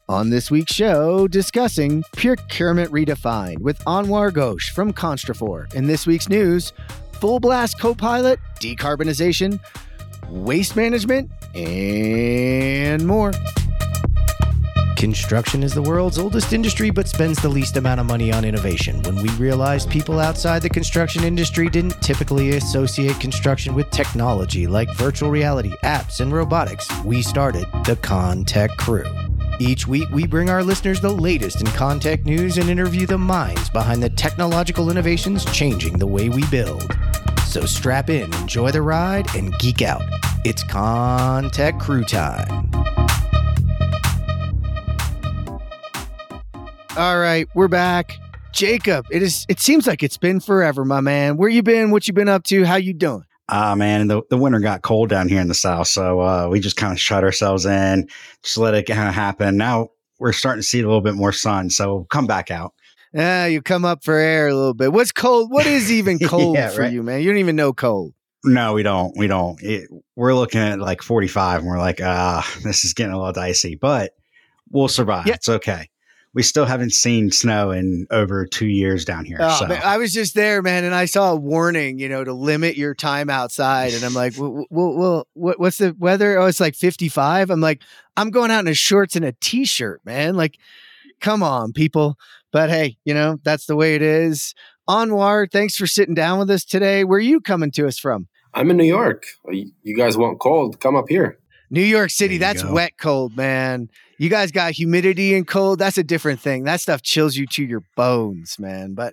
On this week's show, discussing Procurement Redefined with Anwar Ghosh from Constrafor. In this week's news, Full Blast Copilot, decarbonization, waste management, and more. Construction is the world's oldest industry, but spends the least amount of money on innovation. When we realized people outside the construction industry didn't typically associate construction with technology like virtual reality, apps, and robotics, we started the ConTech Crew. Each week, we bring our listeners the latest in ConTech news and interview the minds behind the technological innovations changing the way we build. So strap in, enjoy the ride, and geek out. It's ConTech Crew time. All right, we're back. Jacob, it seems like it's been forever, my man. Where you been? What you been up to? How you doing? Man, the winter got cold down here in the South, so we just kind of shut ourselves in, just let it kind of happen. Now we're starting to see a little bit more sun, so come back out. Yeah, you come up for air a little bit. What's cold? What is even cold for you, man? You don't even know cold. No, we don't. We're looking at like 45, and we're like, this is getting a little dicey, but we'll survive. Yeah. It's okay. We still haven't seen snow in over 2 years down here. Oh, man, I was just there, man, and I saw a warning, to limit your time outside. And I'm like, well, what's the weather? Oh, it's like 55. I'm like, I'm going out in shorts and a t-shirt, man. Like, come on, people. But hey, that's the way it is. Anwar, thanks for sitting down with us today. Where are you coming to us from? I'm in New York. You guys want cold? Come up here. New York City, that's wet cold, man. You guys got humidity and cold. That's a different thing. That stuff chills you to your bones, man. But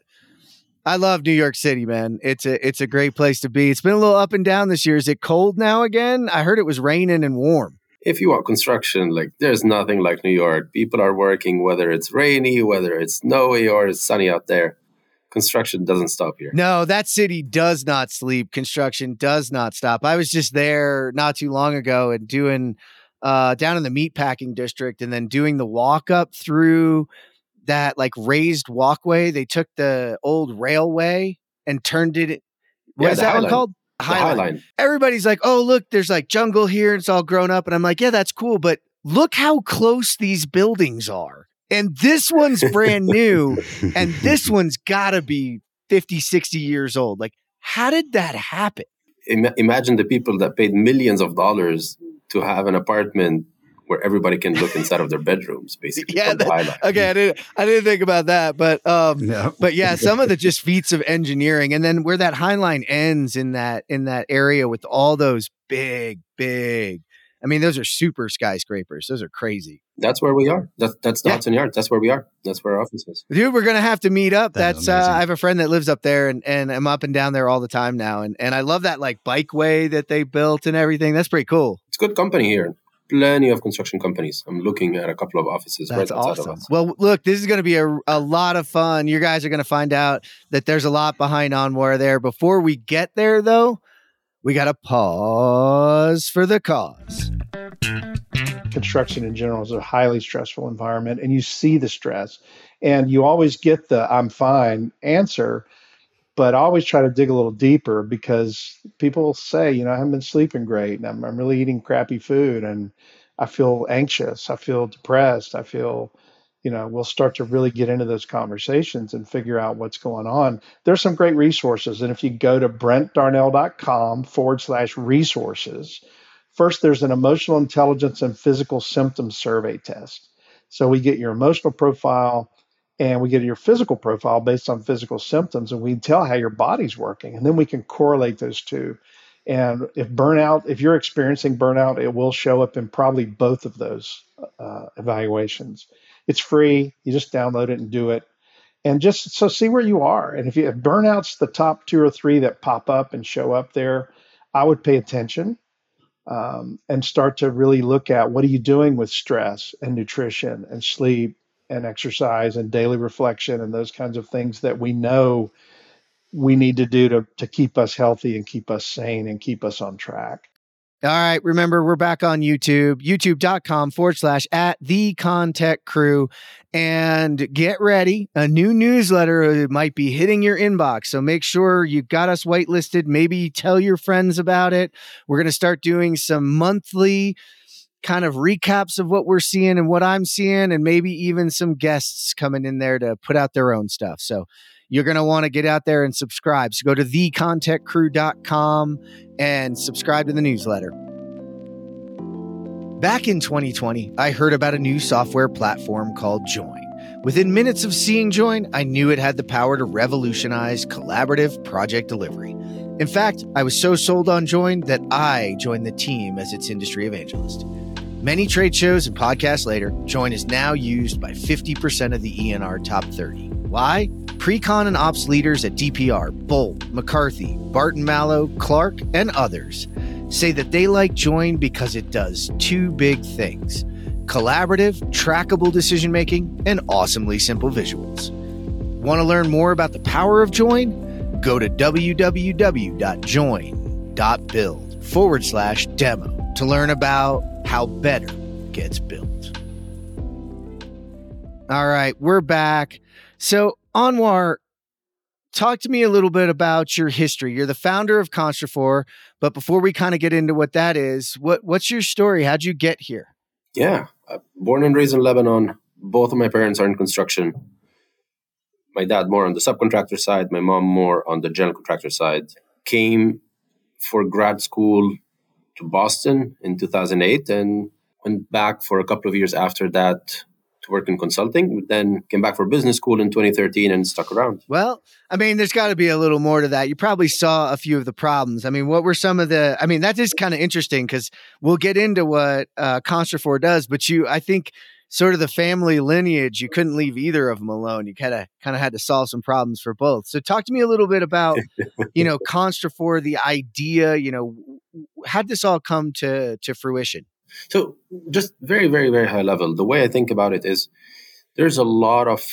I love New York City, man. It's a great place to be. It's been a little up and down this year. Is it cold now again? I heard it was raining and warm. If you want construction, there's nothing like New York. People are working whether it's rainy, whether it's snowy, or it's sunny out there. Construction doesn't stop here. No, that city does not sleep. Construction does not stop. I was just there not too long ago and doing down in the meatpacking district and then doing the walk up through that raised walkway. They took the old railway and turned it. What is that one called? The High Line. Everybody's like, oh, look, there's jungle here. And it's all grown up. And I'm like, yeah, that's cool. But look how close these buildings are. And this one's brand new, and this one's got to be 50, 60 years old. How did that happen? Imagine the people that paid millions of dollars to have an apartment where everybody can look inside of their bedrooms, basically. Yeah, okay, I didn't think about that, but but yeah, some of the just feats of engineering, and then where that High Line ends in that area with all those big. I mean, those are super skyscrapers. Those are crazy. That's where we are. That's the Hudson Yards. That's where we are. That's where our office is. Dude, we're going to have to meet up. That's I have a friend that lives up there and I'm up and down there all the time now. And I love that bikeway that they built and everything. That's pretty cool. It's good company here. Plenty of construction companies. I'm looking at a couple of offices. That's right outside of us. Well, look, this is going to be a lot of fun. You guys are going to find out that there's a lot behind Anwar there. Before we get there, though, we got to pause for the cause. Construction in general is a highly stressful environment, and you see the stress, and you always get the "I'm fine" answer, but I always try to dig a little deeper because people say, I haven't been sleeping great, and I'm really eating crappy food, and I feel anxious, I feel depressed, I feel, we'll start to really get into those conversations and figure out what's going on. There's some great resources, and if you go to brentdarnell.com/resources, first, there's an emotional intelligence and physical symptoms survey test. So we get your emotional profile and we get your physical profile based on physical symptoms, and we tell how your body's working. And then we can correlate those two. And if you're experiencing burnout, it will show up in probably both of those evaluations. It's free. You just download it and do it. And just so see where you are. And if burnout's the top 2 or 3 that pop up and show up there, I would pay attention. And start to really look at what are you doing with stress and nutrition and sleep and exercise and daily reflection and those kinds of things that we know we need to do to keep us healthy and keep us sane and keep us on track. All right. Remember, we're back on YouTube, youtube.com/@TheConTechCrew. And get ready. A new newsletter might be hitting your inbox. So make sure you got us whitelisted. Maybe tell your friends about it. We're going to start doing some monthly kind of recaps of what we're seeing and what I'm seeing, and maybe even some guests coming in there to put out their own stuff. So you're going to want to get out there and subscribe. So go to thecontentcrew.com and subscribe to the newsletter. Back in 2020, I heard about a new software platform called Join. Within minutes of seeing Join, I knew it had the power to revolutionize collaborative project delivery. In fact, I was so sold on Join that I joined the team as its industry evangelist. Many trade shows and podcasts later, Join is now used by 50% of the ENR top 30. Why? Pre-con and ops leaders at DPR, Bolt, McCarthy, Barton Mallow, Clark, and others say that they like Join because it does two big things: collaborative, trackable decision-making, and awesomely simple visuals. Want to learn more about the power of Join? Go to www.join.build/demo to learn about how better gets built. All right, we're back. So, Anwar, talk to me a little bit about your history. You're the founder of Construfor, but before we kind of get into what that is, what's your story? How'd you get here? Yeah, born and raised in Lebanon. Both of my parents are in construction. My dad more on the subcontractor side, my mom more on the general contractor side. Came for grad school to Boston in 2008 and went back for a couple of years after that to work in consulting. Then came back for business school in 2013 and stuck around. Well, I mean, there's got to be a little more to that. You probably saw a few of the problems. I mean, what were some of the, I mean, that is kind of interesting because we'll get into what Construfor does, but I think sort of the family lineage, you couldn't leave either of them alone. You kind of had to solve some problems for both. So talk to me a little bit about, Construfor, the idea, how did this all come to fruition? So just very, very, very high level, the way I think about it is there's a lot of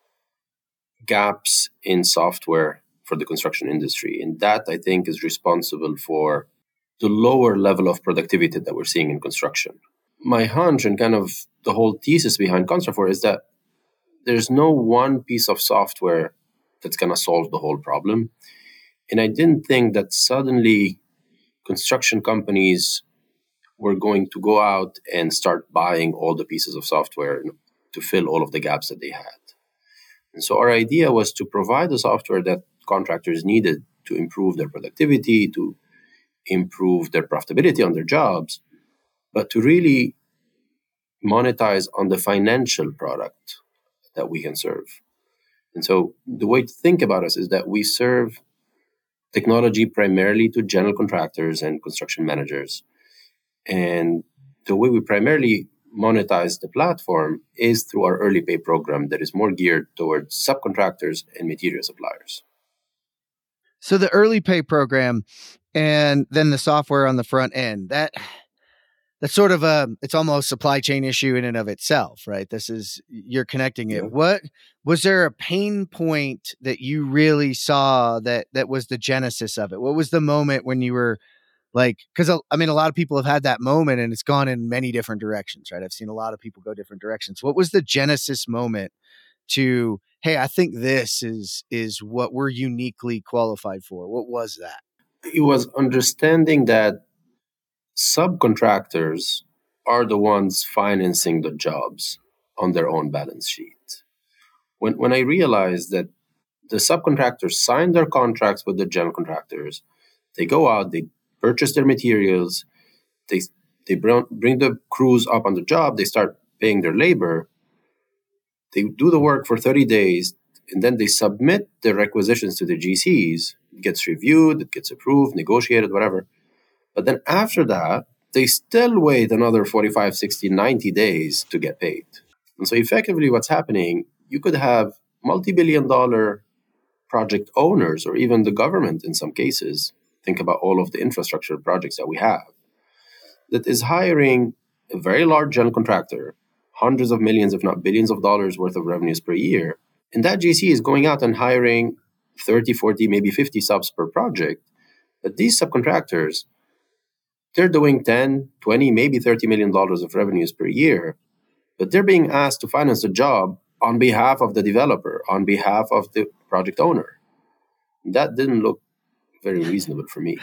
gaps in software for the construction industry. And that, I think, is responsible for the lower level of productivity that we're seeing in construction. My hunch and kind of the whole thesis behind Construfor is that there's no one piece of software that's going to solve the whole problem. And I didn't think that suddenly construction companies were going to go out and start buying all the pieces of software to fill all of the gaps that they had. And so our idea was to provide the software that contractors needed to improve their productivity, to improve their profitability on their jobs, but to really monetize on the financial product that we can serve. And so the way to think about us is that we serve technology primarily to general contractors and construction managers. And the way we primarily monetize the platform is through our early pay program that is more geared towards subcontractors and material suppliers. So the early pay program and then the software on the front end, that's sort of it's almost supply chain issue in and of itself, right? You're connecting it. Yeah. What was there a pain point that you really saw that was the genesis of it? What was the moment when you were like, because I mean, a lot of people have had that moment and it's gone in many different directions, right? I've seen a lot of people go different directions. What was the genesis moment to, hey, I think this is what we're uniquely qualified for? What was that? It was understanding that subcontractors are the ones financing the jobs on their own balance sheet. When I realized that the subcontractors sign their contracts with the general contractors, they go out, they purchase their materials, they bring the crews up on the job, they start paying their labor, they do the work for 30 days, and then they submit their requisitions to the GCs. It gets reviewed, it gets approved, negotiated, whatever. But then after that, they still wait another 45, 60, 90 days to get paid. And so effectively what's happening, you could have multi-billion-dollar project owners or even the government in some cases, think about all of the infrastructure projects that we have, that is hiring a very large general contractor, hundreds of millions, if not billions of dollars worth of revenues per year. And that GC is going out and hiring 30, 40, maybe 50 subs per project. But these subcontractors, they're doing 10, 20, maybe $30 million of revenues per year. But they're being asked to finance the job on behalf of the developer, on behalf of the project owner. That didn't look very reasonable for me.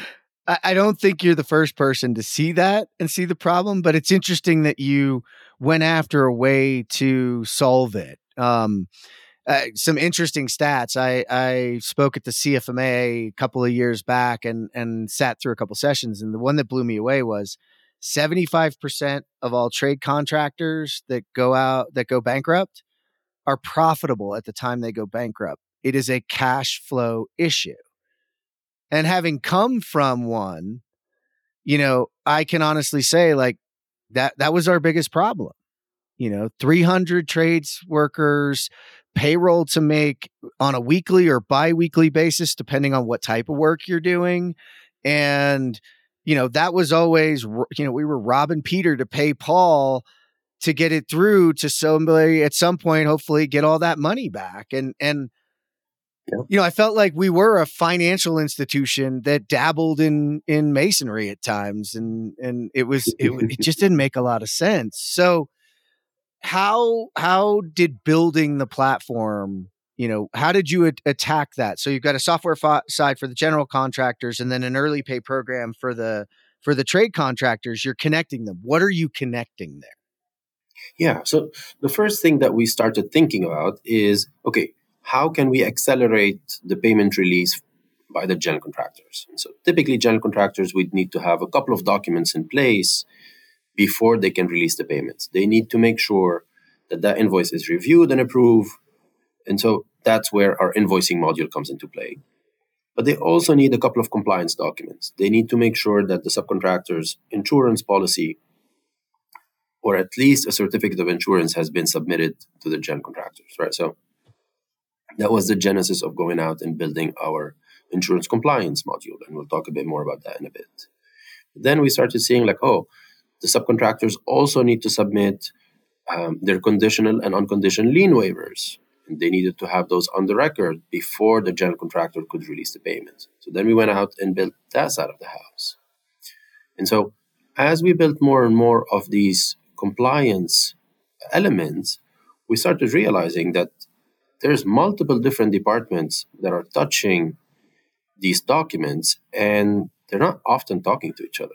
I don't think you're the first person to see that and see the problem, but it's interesting that you went after a way to solve it. Some interesting stats. I spoke at the CFMA a couple of years back and sat through a couple sessions, and the one that blew me away was 75% of all trade contractors that go bankrupt are profitable at the time they go bankrupt. It is a cash flow issue. And having come from one, I can honestly say like that was our biggest problem. 300 trades workers, payroll to make on a weekly or bi-weekly basis, depending on what type of work you're doing. And, that was always, we were robbing Peter to pay Paul to get it through to somebody at some point, hopefully get all that money back. And I felt like we were a financial institution that dabbled in masonry at times, and it just didn't make a lot of sense. So how did building the platform, how did you attack that? So you've got a software side for the general contractors, and then an early pay program for the trade contractors. You're connecting them. What are you connecting there? Yeah. So the first thing that we started thinking about is, okay, how can we accelerate the payment release by the general contractors? And so typically general contractors would need to have a couple of documents in place before they can release the payments. They need to make sure that that invoice is reviewed and approved. And so that's where our invoicing module comes into play. But they also need a couple of compliance documents. They need to make sure that the subcontractor's insurance policy, or at least a certificate of insurance, has been submitted to the general contractors, right? So that was the genesis of going out and building our insurance compliance module. And we'll talk a bit more about that in a bit. Then we started seeing like, the subcontractors also need to submit their conditional and unconditional lien waivers. And they needed to have those on the record before the general contractor could release the payment. So then we went out and built that side of the house. And so as we built more and more of these compliance elements, we started realizing that there's multiple different departments that are touching these documents, and they're not often talking to each other.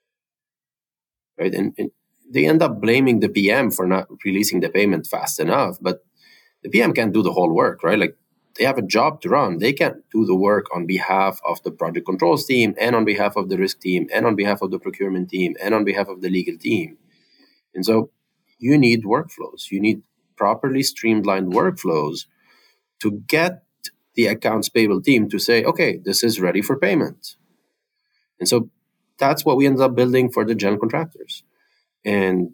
Right? And they end up blaming the PM for not releasing the payment fast enough, but the PM can't do the whole work, right? Like, they have a job to run. They can't do the work on behalf of the project controls team, and on behalf of the risk team, and on behalf of the procurement team, and on behalf of the legal team. And so you need workflows. You need properly streamlined workflows to get the accounts payable team to say, okay, this is ready for payment. And so that's what we ended up building for the general contractors. And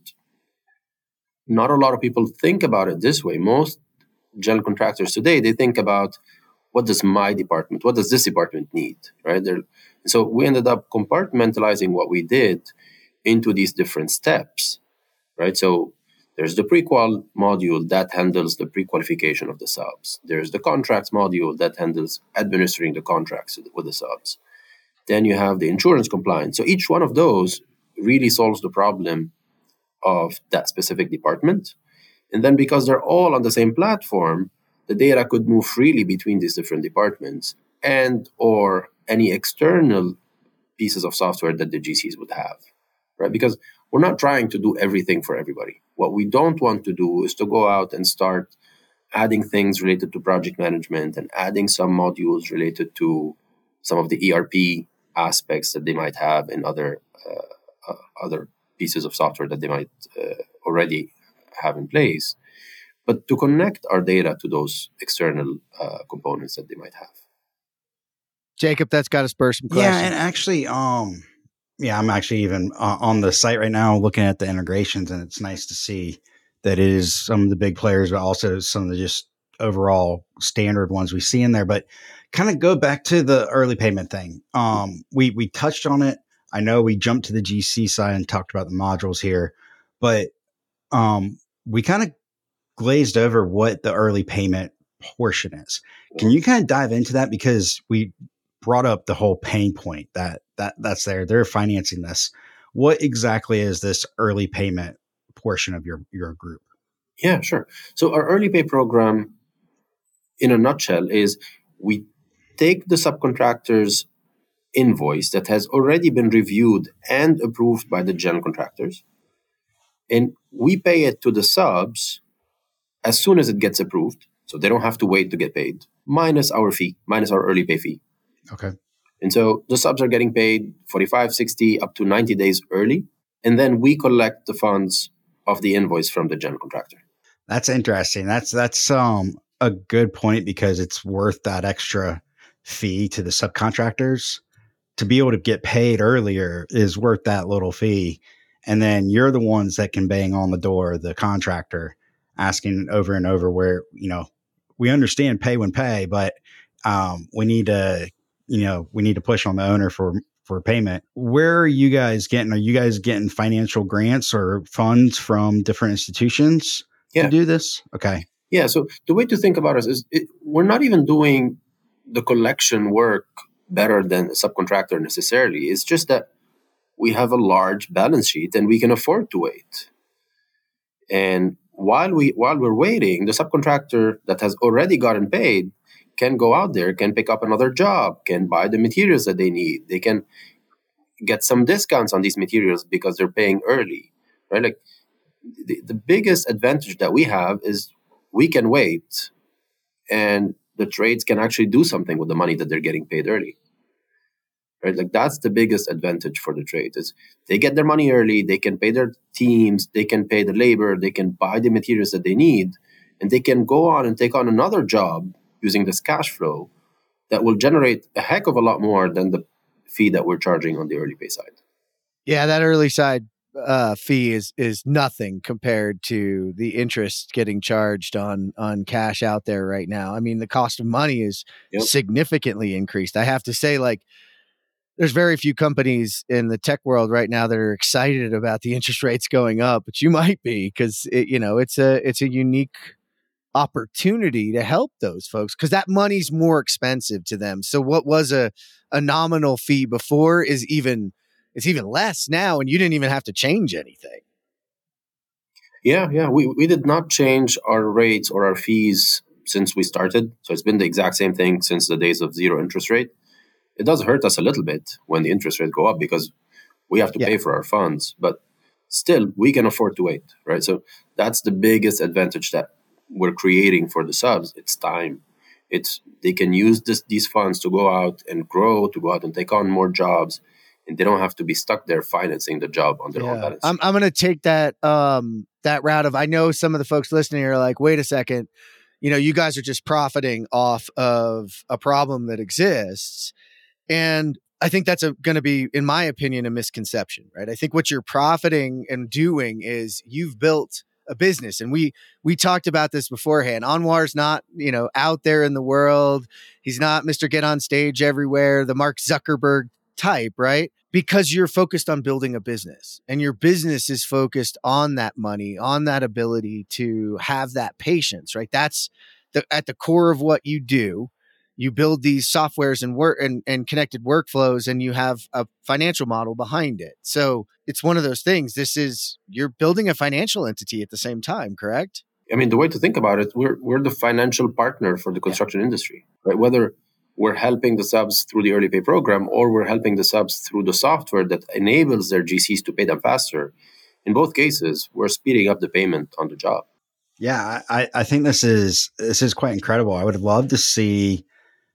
not a lot of people think about it this way. Most general contractors today, they think about, what does this department need, right? And so we ended up compartmentalizing what we did into these different steps, right? So there's the pre-qual module that handles the pre-qualification of the subs. There's the contracts module that handles administering the contracts with the subs. Then you have the insurance compliance. So each one of those really solves the problem of that specific department. And then because they're all on the same platform, the data could move freely between these different departments and or any external pieces of software that the GCs would have, right? Because we're not trying to do everything for everybody. What we don't want to do is to go out and start adding things related to project management and adding some modules related to some of the ERP aspects that they might have in other pieces of software that they might already have in place, but to connect our data to those external components that they might have. Jacob, that's got to spur some questions. Yeah, and actually, I'm actually even on the site right now looking at the integrations, and it's nice to see that it is some of the big players, but also some of the just overall standard ones we see in there. But kind of go back to the early payment thing. We touched on it. I know we jumped to the GC side and talked about the modules here, but we kind of glazed over what the early payment portion is. Can you kind of dive into that? Because we brought up the whole pain point that's there. They're financing this. What exactly is this early payment portion of your group? Yeah, sure. So our early pay program, in a nutshell, is we take the subcontractor's invoice that has already been reviewed and approved by the general contractors. And we pay it to the subs as soon as it gets approved. So they don't have to wait to get paid, minus our fee, minus our early pay fee. Okay. And so the subs are getting paid 45, 60, up to 90 days early. And then we collect the funds of the invoice from the general contractor. That's interesting. That's a good point, because it's worth that extra fee to the subcontractors. To be able to get paid earlier is worth that little fee. And then you're the ones that can bang on the door, the contractor, asking over and over where, we understand pay when pay, but we need to push on the owner for payment. Where are you guys getting? Are you guys getting financial grants or funds from different institutions to do this? Okay. Yeah. So the way to think about us is we're not even doing the collection work better than a subcontractor necessarily. It's just that we have a large balance sheet and we can afford to wait. And while we're waiting, the subcontractor that has already gotten paid can go out there, can pick up another job, can buy the materials that they need. They can get some discounts on these materials because they're paying early, right? Like the biggest advantage that we have is we can wait, and the trades can actually do something with the money that they're getting paid early, right? Like that's the biggest advantage for the trade is they get their money early, they can pay their teams, they can pay the labor, they can buy the materials that they need, and they can go on and take on another job using this cash flow that will generate a heck of a lot more than the fee that we're charging on the early pay side. Yeah, that early side fee is nothing compared to the interest getting charged on cash out there right now. I mean, the cost of money is significantly increased. I have to say, like, there's very few companies in the tech world right now that are excited about the interest rates going up, but you might be, because it's a unique opportunity to help those folks, because that money's more expensive to them. So what was a nominal fee before is even less now, and you didn't even have to change anything. Yeah. We did not change our rates or our fees since we started. So it's been the exact same thing since the days of zero interest rate. It does hurt us a little bit when the interest rates go up because we have to pay for our funds, but still we can afford to wait, right? So that's the biggest advantage that we're creating for the subs. It's time. They can use these funds to go out and grow, to go out and take on more jobs, and they don't have to be stuck there financing the job on their own balance. I'm going to take that route of, I know some of the folks listening are like, wait a second, you guys are just profiting off of a problem that exists. And I think that's going to be, in my opinion, a misconception, right? I think what you're profiting and doing is you've built a business. And we talked about this beforehand. Anwar's not, out there in the world. He's not Mr. Get on Stage everywhere, the Mark Zuckerberg type, right? Because you're focused on building a business, and your business is focused on that money, on that ability to have that patience, right? That's at the core of what you do. You build these softwares and connected workflows, and you have a financial model behind it. So it's one of those things. You're building a financial entity at the same time, correct? I mean, the way to think about it, we're the financial partner for the construction industry, right? Whether we're helping the subs through the early pay program or we're helping the subs through the software that enables their GCs to pay them faster. In both cases, we're speeding up the payment on the job. Yeah, I think this is quite incredible. I would love to see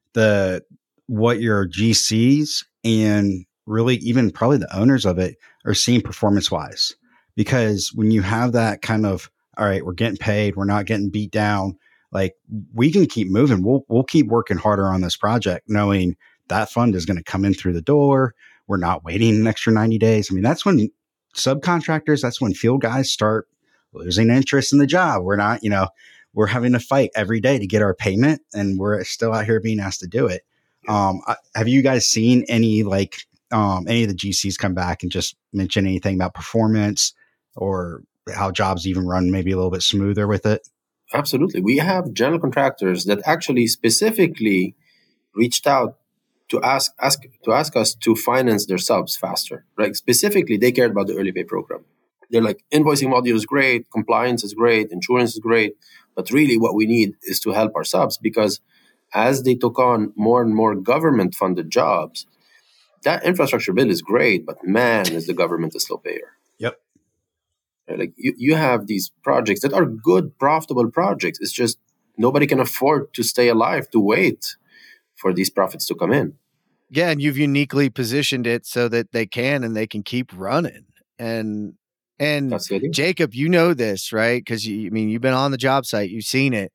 what your GCs and really even probably the owners of it are seeing performance wise, because when you have that kind of, all right, we're getting paid, we're not getting beat down, like we can keep moving. We'll keep working harder on this project, knowing that fund is going to come in through the door. We're not waiting an extra 90 days. I mean, that's when subcontractors, that's when field guys start losing interest in the job. We're not, we're having to fight every day to get our payment, and we're still out here being asked to do it. Have you guys seen any of the GCs come back and just mention anything about performance or how jobs even run maybe a little bit smoother with it? Absolutely. We have general contractors that actually specifically reached out to ask us to finance their subs faster, right? Specifically, they cared about the early pay program. They're like, invoicing module is great, compliance is great, insurance is great, but really what we need is to help our subs, because as they took on more and more government-funded jobs, that infrastructure bill is great, but man, is the government a slow payer. Yep. Like you have these projects that are good, profitable projects. It's just nobody can afford to stay alive to wait for these profits to come in. Yeah, and you've uniquely positioned it so that they can keep running. And That's the idea. Jacob, you know this, right? Because you've been on the job site, you've seen it.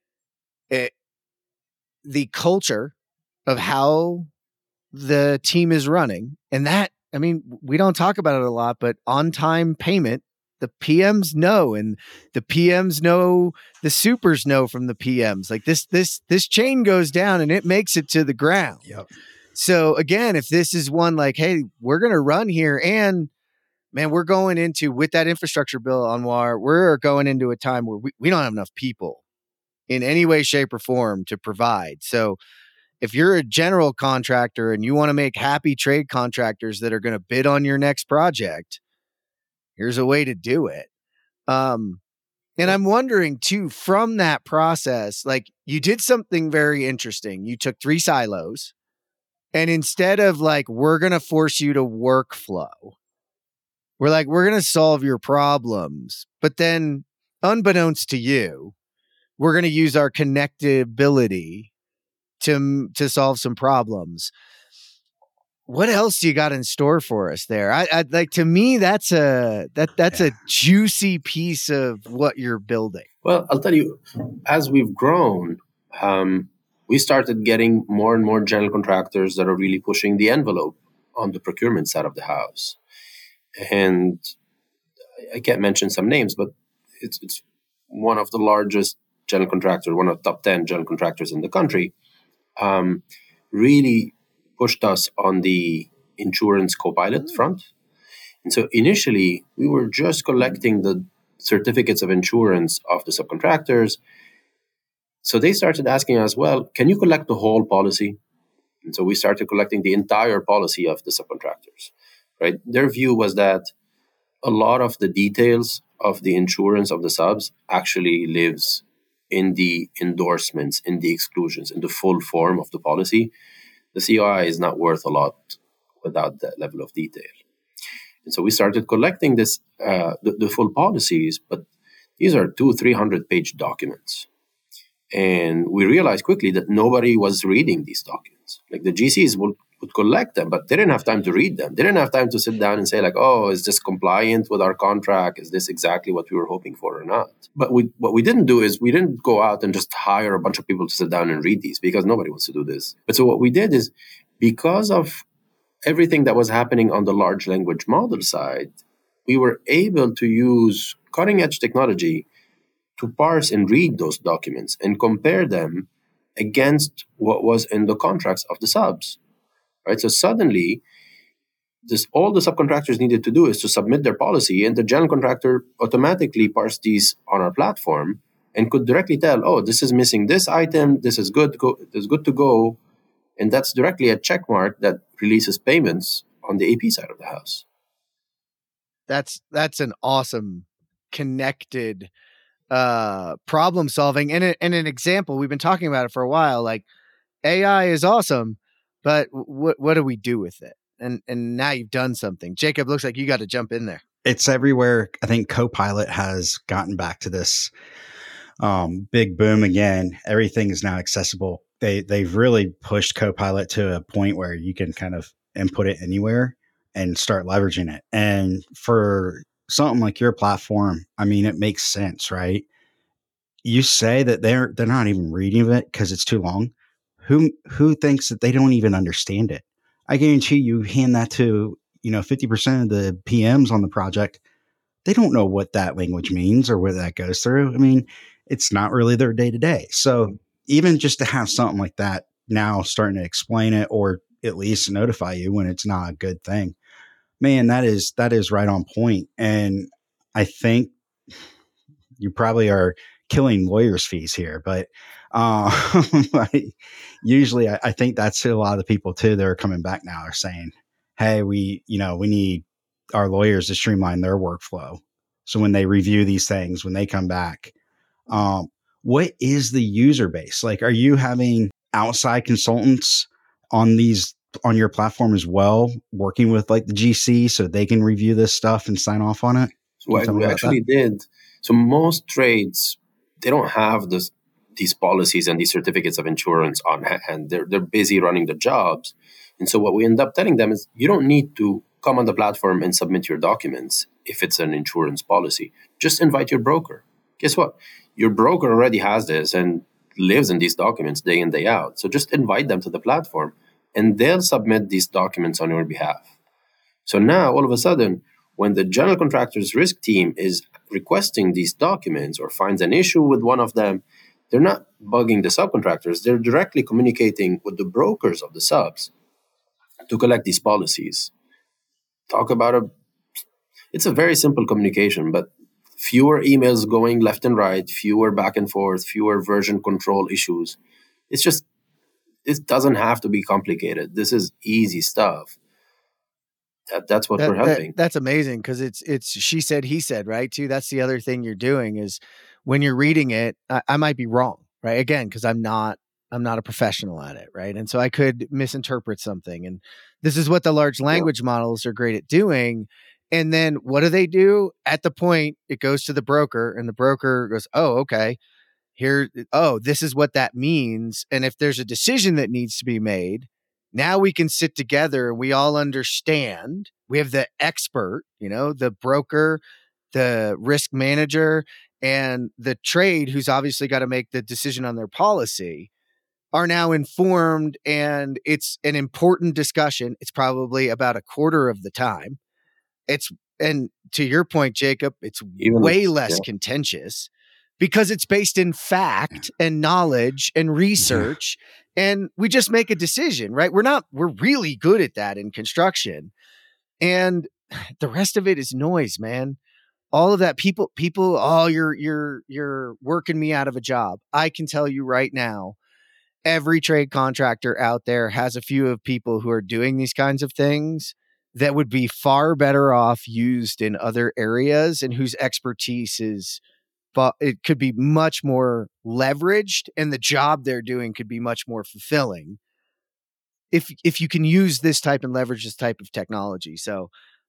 The culture of how the team is running, and that, we don't talk about it a lot, but on-time payment, the PMs know, and the PMs know, the supers know from the PMs. Like this chain goes down and it makes it to the ground. Yep. So again, if this is one like, hey, we're going to run here, and man, we're going into, with that infrastructure bill, Anwar, we're going into a time where we don't have enough people in any way, shape, or form to provide. So if you're a general contractor and you want to make happy trade contractors that are going to bid on your next project, here's a way to do it. And I'm wondering too, from that process, like, you did something very interesting. You took 3 silos, and instead of like, we're going to force you to workflow, we're like, we're going to solve your problems. But then, unbeknownst to you, we're going to use our connectability to solve some problems. What else do you got in store for us there? I like, to me, that's a juicy piece of what you're building. Well, I'll tell you, as we've grown, we started getting more and more general contractors that are really pushing the envelope on the procurement side of the house. And I can't mention some names, but it's one of the largest general contractors, one of the top 10 general contractors in the country, really pushed us on the insurance co-pilot front. And so initially, we were just collecting the certificates of insurance of the subcontractors. So they started asking us, well, can you collect the whole policy? And so we started collecting the entire policy of the subcontractors, right? Their view was that a lot of the details of the insurance of the subs actually lives in the endorsements, in the exclusions, in the full form of the policy. The COI is not worth a lot without that level of detail. And so we started collecting this, the full policies, but these are 200-300 page documents. And we realized quickly that nobody was reading these documents. Like, the GCs would collect them, but they didn't have time to read them. They didn't have time to sit down and say, like, oh, is this compliant with our contract? Is this exactly what we were hoping for or not? But what we didn't do is we didn't go out and just hire a bunch of people to sit down and read these, because nobody wants to do this. But so what we did is, because of everything that was happening on the large language model side, we were able to use cutting edge technology to parse and read those documents and compare them against what was in the contracts of the subs. Right? So suddenly, all the subcontractors needed to do is to submit their policy, and the general contractor automatically parsed these on our platform and could directly tell, oh, this is missing this item, this is good to go. And that's directly a check mark that releases payments on the AP side of the house. That's an awesome connected problem solving, and an example. We've been talking about it for a while. Like, AI is awesome, but what do we do with it? And now you've done something. Jacob, looks like you got to jump in there. It's everywhere. I think Copilot has gotten back to this big boom again. Everything is now accessible. They've really pushed Copilot to a point where you can kind of input it anywhere and start leveraging it. And for something like your platform, I mean, it makes sense, right? You say that they're not even reading it because it's too long. Who thinks that they don't even understand it? I guarantee you hand that to, 50% of the PMs on the project. They don't know what that language means or where that goes through. I mean, it's not really their day to day. So even just to have something like that now starting to explain it, or at least notify you when it's not a good thing, man, that is right on point. And I think you probably are killing lawyers' fees here, but usually I think that's a lot of the people too that are coming back now are saying, hey, we need our lawyers to streamline their workflow. So when they review these things, when they come back, what is the user base? Like, are you having outside consultants on these on your platform as well, working with like the GC so they can review this stuff and sign off on it? So we actually did. So most trades, they don't have these policies and these certificates of insurance on hand. They're busy running the jobs. And so what we end up telling them is you don't need to come on the platform and submit your documents if it's an insurance policy. Just invite your broker. Guess what? Your broker already has this and lives in these documents day in, day out. So just invite them to the platform and they'll submit these documents on your behalf. So now, all of a sudden, when the general contractor's risk team is requesting these documents or finds an issue with one of them, they're not bugging the subcontractors. They're directly communicating with the brokers of the subs to collect these policies. It's a very simple communication, but fewer emails going left and right, fewer back and forth, fewer version control issues. It doesn't have to be complicated. This is easy stuff. That's what we're helping. That's amazing because it's she said, he said, right? Too. That's the other thing you're doing is when you're reading it, I might be wrong, right? Again, because I'm not a professional at it, right? And so I could misinterpret something. And this is what the large language models are great at doing. And then what do? At the point, it goes to the broker, and the broker goes, "Oh, okay. This is what that means." And if there's a decision that needs to be made, now we can sit together and we all understand. We have the expert, the broker, the risk manager, and the trade who's obviously got to make the decision on their policy are now informed, and it's an important discussion. It's probably about a quarter of the time. And to your point, Jacob, it's way less contentious because it's based in fact and knowledge and research. And we just make a decision, right? We're really good at that in construction. And the rest of it is noise, man. All of that people, oh, you're working me out of a job. I can tell you right now, every trade contractor out there has a few of people who are doing these kinds of things that would be far better off used in other areas and whose expertise is, but it could be much more leveraged and the job they're doing could be much more fulfilling if you can use this type and leverage this type of technology. So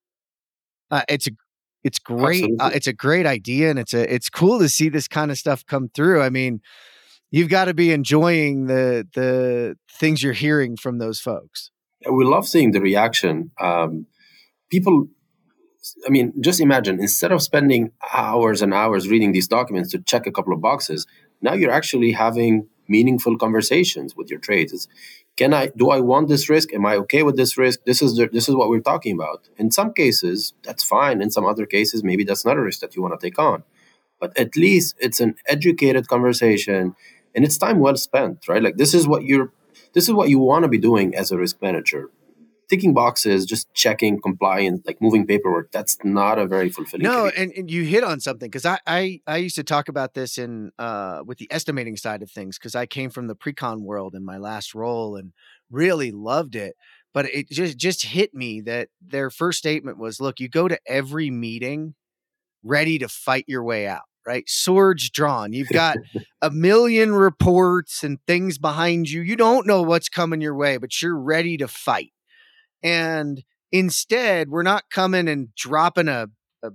it's great. It's a great idea, and it's cool to see this kind of stuff come through. I mean, you've got to be enjoying the things you're hearing from those folks. We love seeing the reaction. People, I mean, just imagine, instead of spending hours and hours reading these documents to check a couple of boxes, now you're actually having meaningful conversations with your trades. Do I want this risk? Am I okay with this risk? This is what we're talking about. In some cases, that's fine. In some other cases, maybe that's not a risk that you want to take on. But at least it's an educated conversation, and it's time well spent, right? Like this is what you want to be doing as a risk manager. Ticking boxes, just checking compliance, like moving paperwork, that's not a very fulfilling career. And you hit on something, because I used to talk about this in with the estimating side of things, because I came from the pre-con world in my last role and really loved it. But it just hit me that their first statement was, look, you go to every meeting ready to fight your way out, right? Swords drawn. You've got a million reports and things behind you. You don't know what's coming your way, but you're ready to fight. And instead, we're not coming and dropping a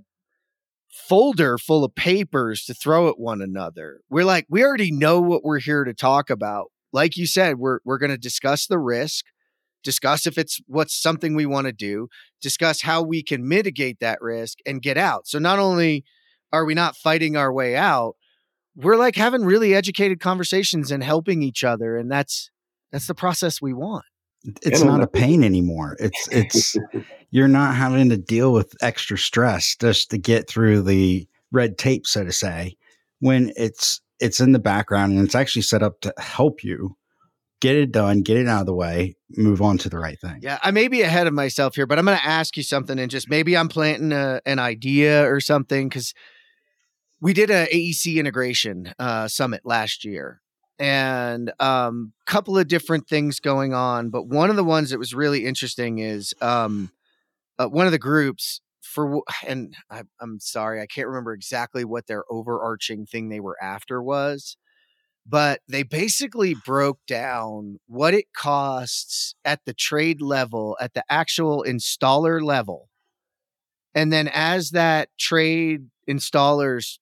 folder full of papers to throw at one another. We're like, we already know what we're here to talk about. Like you said, we're going to discuss the risk, discuss if it's what's something we want to do, discuss how we can mitigate that risk and get out. So not only are we not fighting our way out, we're like having really educated conversations and helping each other. And that's the process we want. It's not a pain anymore. It's you're not having to deal with extra stress just to get through the red tape, so to say, when it's in the background and it's actually set up to help you get it done, get it out of the way, move on to the right thing. Yeah, I may be ahead of myself here, but I'm going to ask you something, and just maybe I'm planting an idea or something, because we did a AEC integration summit last year. And couple of different things going on, but one of the ones that was really interesting is one of the groups and I'm sorry, I can't remember exactly what their overarching thing they were after was, but they basically broke down what it costs at the trade level, at the actual installer level. And then as that trade installer's,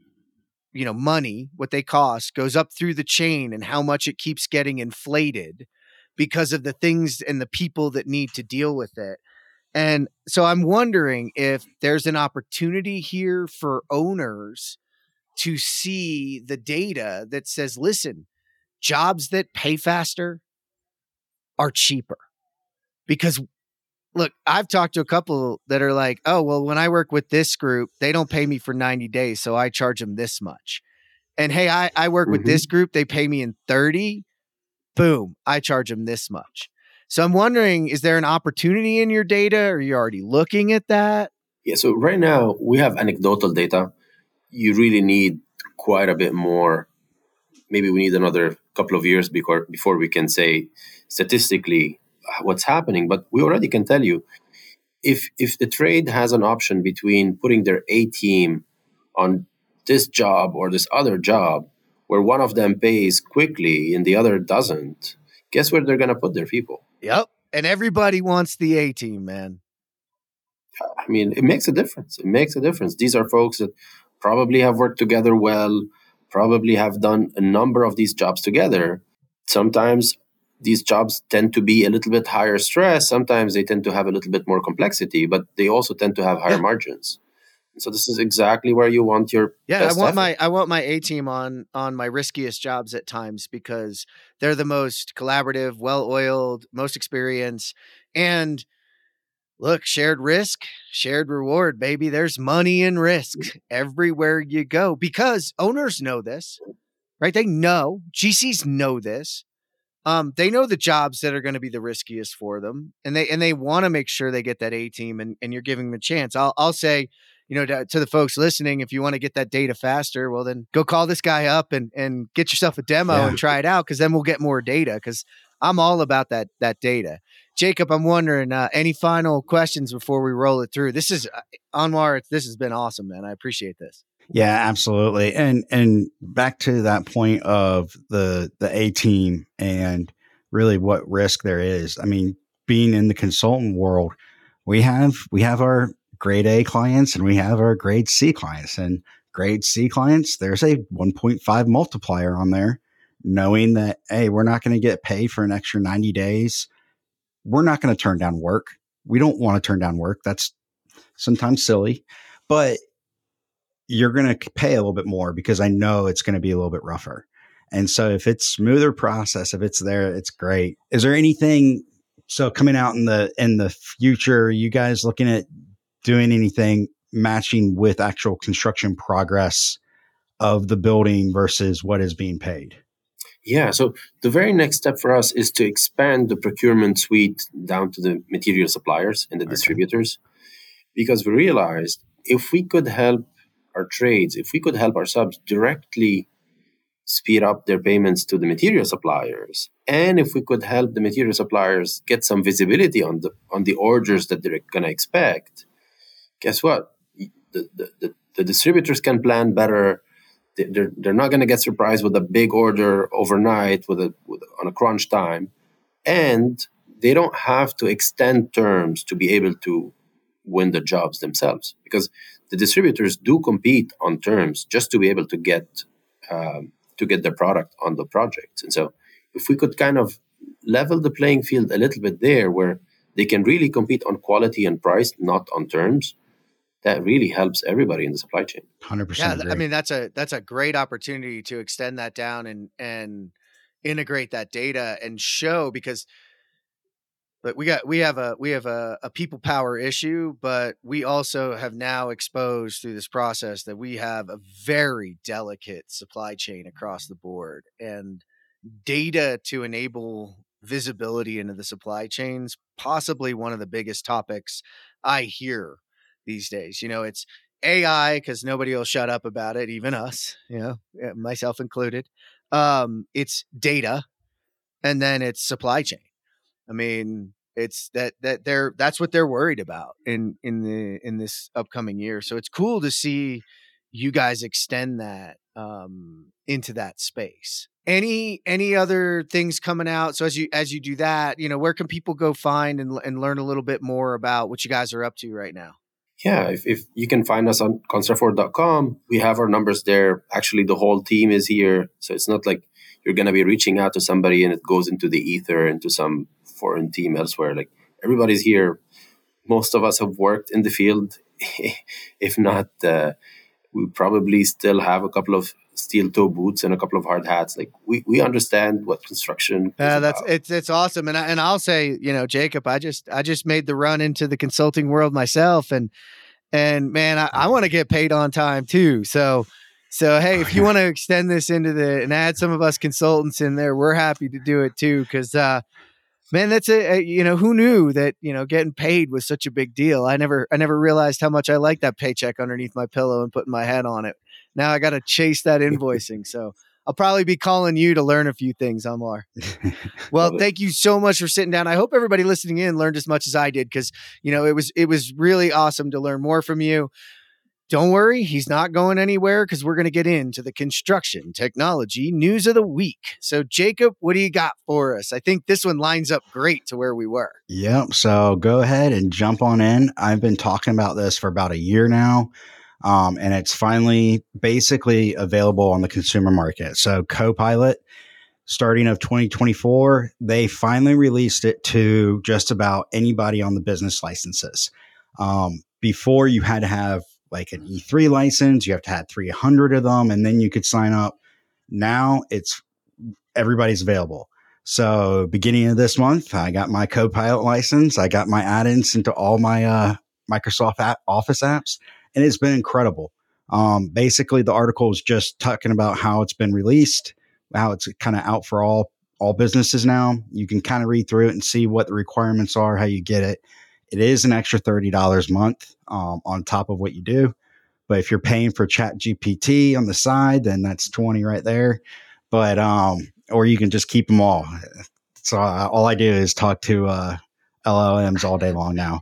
money, what they cost goes up through the chain and how much it keeps getting inflated because of the things and the people that need to deal with it. And so I'm wondering if there's an opportunity here for owners to see the data that says, listen, jobs that pay faster are cheaper. Because look, I've talked to a couple that are like, oh, well, when I work with this group, they don't pay me for 90 days. So I charge them this much. And hey, I work with this group, they pay me in 30. Boom, I charge them this much. So I'm wondering, is there an opportunity in your data? Or are you already looking at that? Yeah, so right now we have anecdotal data. You really need quite a bit more. Maybe we need another couple of years before we can say statistically what's happening. But we already can tell you, if the trade has an option between putting their A team on this job or this other job, where one of them pays quickly and the other doesn't, guess where they're going to put their people? Yep. And everybody wants the A team, man. I mean, it makes a difference. It makes a difference. These are folks that probably have worked together well, probably have done a number of these jobs together. Sometimes these jobs tend to be a little bit higher stress. Sometimes they tend to have a little bit more complexity, but they also tend to have higher margins. So this is exactly where you want your best effort. I want my A team on my riskiest jobs at times because they're the most collaborative, well-oiled, most experienced, and look, shared risk, shared reward, baby. There's money in risk everywhere you go because owners know this, right? They know, GCs know this. They know the jobs that are going to be the riskiest for them, and they want to make sure they get that A team, and you're giving them a chance. I'll say, to the folks listening, if you want to get that data faster, well, then go call this guy up and get yourself a demo and try it out, because then we'll get more data. Because I'm all about that data. Jacob, I'm wondering, any final questions before we roll it through? This is Anwar. This has been awesome, man. I appreciate this. Yeah, absolutely. And back to that point of the A team and really what risk there is. I mean, being in the consultant world, we have our grade A clients and we have our grade C clients. And grade C clients, there's a 1.5 multiplier on there, knowing that, hey, we're not going to get paid for an extra 90 days. We're not going to turn down work. We don't want to turn down work. That's sometimes silly, but you're going to pay a little bit more because I know it's going to be a little bit rougher. And so if it's smoother process, if it's there, it's great. Is there anything, so coming out in the future, you guys looking at doing anything matching with actual construction progress of the building versus what is being paid? Yeah, so the very next step for us is to expand the procurement suite down to the material suppliers and the distributors, because we realized if we could help our trades, if we could help our subs directly speed up their payments to the material suppliers, and if we could help the material suppliers get some visibility on the orders that they're going to expect, guess what? The distributors can plan better. They're not going to get surprised with a big order overnight on a crunch time, and they don't have to extend terms to be able to win the jobs themselves, because the distributors do compete on terms just to be able to get their product on the project. And so if we could kind of level the playing field a little bit there, where they can really compete on quality and price, not on terms, that really helps everybody in the supply chain. 100%. Yeah, agree. I mean, that's a great opportunity to extend that down and integrate that data and show, because but we have a people power issue, but we also have now exposed through this process that we have a very delicate supply chain across the board, and data to enable visibility into the supply chains, possibly one of the biggest topics I hear these days. It's AI, because nobody will shut up about it, even us, myself included. It's data, and then it's supply chain. I mean, it's that's what they're worried about in this upcoming year. So it's cool to see you guys extend that into that space. Any other things coming out? So as you do that, where can people go find and learn a little bit more about what you guys are up to right now? Yeah, if you can find us on construct4.com, we have our numbers there. Actually, the whole team is here. So it's not like you're going to be reaching out to somebody and it goes into the ether, into some foreign team elsewhere. Like, everybody's here. Most of us have worked in the field. If not, we probably still have a couple of steel toe boots and a couple of hard hats. Like, we understand what construction is about. It's awesome. And I'll say, Jacob, I just made the run into the consulting world myself, and man, I want to get paid on time too. So hey, if you want to extend this and add some of us consultants in there, we're happy to do it too. Cause man, that's who knew that, getting paid was such a big deal. I never realized how much I like that paycheck underneath my pillow and putting my head on it. Now I got to chase that invoicing. So I'll probably be calling you to learn a few things, Anwar. Well, thank you so much for sitting down. I hope everybody listening in learned as much as I did, because, it was really awesome to learn more from you. Don't worry, he's not going anywhere, because we're going to get into the construction technology news of the week. So, Jacob, what do you got for us? I think this one lines up great to where we were. Yep. So go ahead and jump on in. I've been talking about this for about a year now. And it's finally basically available on the consumer market. So Copilot, starting of 2024, they finally released it to just about anybody on the business licenses. Before, you had to have like an E3 license, you have to have 300 of them, and then you could sign up. Now everybody's available. So beginning of this month, I got my Copilot license. I got my add-ins into all my Microsoft Office apps. And it's been incredible. Basically, the article is just talking about how it's been released, how it's kind of out for all businesses now. You can kind of read through it and see what the requirements are, how you get it. It is an extra $30 a month on top of what you do. But if you're paying for ChatGPT on the side, then that's $20 right there. But or you can just keep them all. So all I do is talk to LLMs all day long now.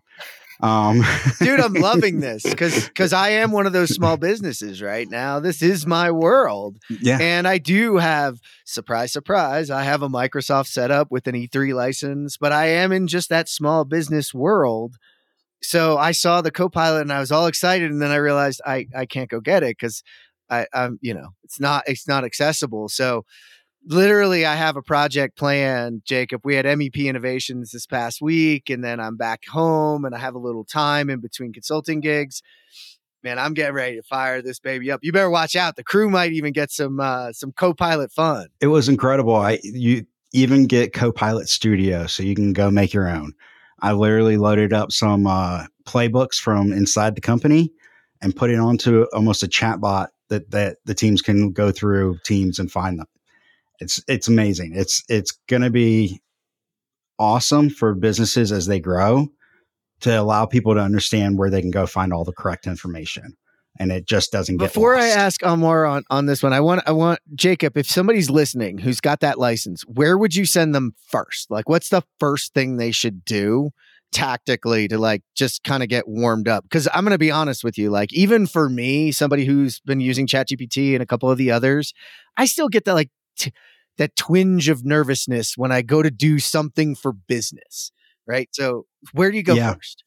Dude, I'm loving this because I am one of those small businesses right now. This is my world. Yeah. And I do have, surprise, surprise, I have a Microsoft setup with an E3 license, but I am in just that small business world. So I saw the Copilot and I was all excited. And then I realized I can't go get it because I'm, it's not accessible. So literally, I have a project planned, Jacob. We had MEP Innovations this past week, and then I'm back home, and I have a little time in between consulting gigs. Man, I'm getting ready to fire this baby up. You better watch out. The crew might even get some Copilot fun. It was incredible. You even get Copilot Studio, so you can go make your own. I literally loaded up some playbooks from inside the company and put it onto almost a chat bot that the teams can go through Teams and find them. It's amazing. It's going to be awesome for businesses as they grow to allow people to understand where they can go find all the correct information. And it just doesn't get Before lost. I ask Anwar on this one, I want Jacob, if somebody's listening who's got that license, where would you send them first? Like, what's the first thing they should do tactically to like just kind of get warmed up? Because I'm going to be honest with you, like even for me, somebody who's been using ChatGPT and a couple of the others, I still get that that twinge of nervousness when I go to do something for business, right? So where do you go first?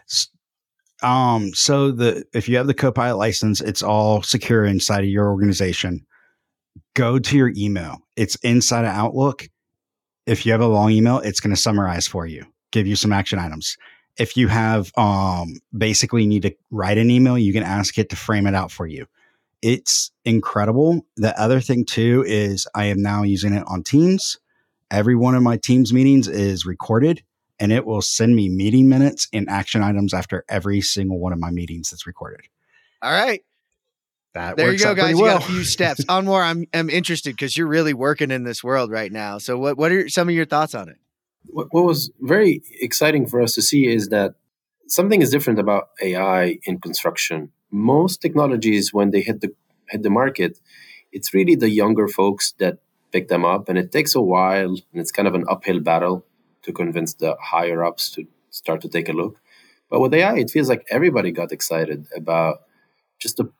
So if you have the Copilot license, it's all secure inside of your organization. Go to your email. It's inside of Outlook. If you have a long email, it's going to summarize for you, give you some action items. If you have basically need to write an email, you can ask it to frame it out for you. It's incredible. The other thing too is I am now using it on Teams. Every one of my Teams meetings is recorded, and it will send me meeting minutes and action items after every single one of my meetings that's recorded. All right. There you go, guys. You got a few steps. Anwar, I'm interested because you're really working in this world right now. So what are some of your thoughts on it? What was very exciting for us to see is that something is different about AI in construction. Most technologies, when they hit the market, it's really the younger folks that pick them up, and it takes a while, and it's kind of an uphill battle to convince the higher ups to start to take a look. But with AI, it feels like everybody got excited about just the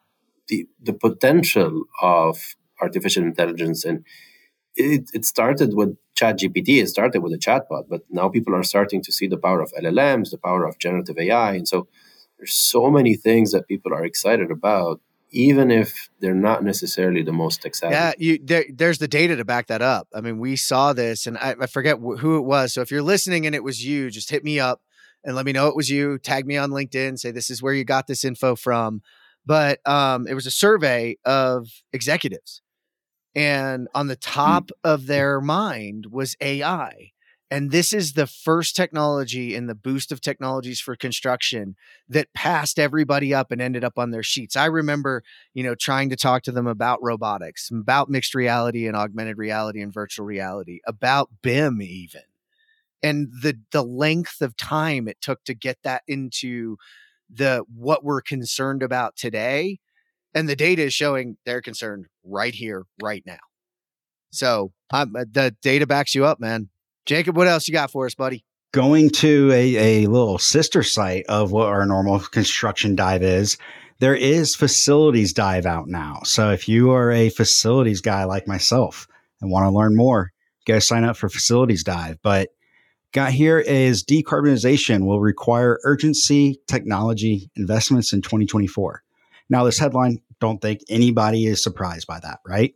the potential of artificial intelligence, and it started with ChatGPT. It started with a chatbot, but now people are starting to see the power of LLMs, the power of generative AI, and so there's so many things that people are excited about, even if they're not necessarily the most exciting. Yeah, there's the data to back that up. I mean, we saw this, and I forget who it was. So if you're listening and it was you, just hit me up and let me know it was you. Tag me on LinkedIn. Say this is where you got this info from. But it was a survey of executives, and on the top of their mind was AI. And this is the first technology in the boost of technologies for construction that passed everybody up and ended up on their sheets. I remember, trying to talk to them about robotics, about mixed reality and augmented reality and virtual reality, about BIM even. And the length of time it took to get that into what we're concerned about today. And the data is showing they're concerned right here, right now. So the data backs you up, man. Jacob, what else you got for us, buddy? Going to a little sister site of what our normal construction dive is, there is facilities dive out now. So if you are a facilities guy like myself and want to learn more, go sign up for facilities dive. But got here is decarbonization will require urgency, technology, investments in 2024. Now, this headline, don't think anybody is surprised by that, right?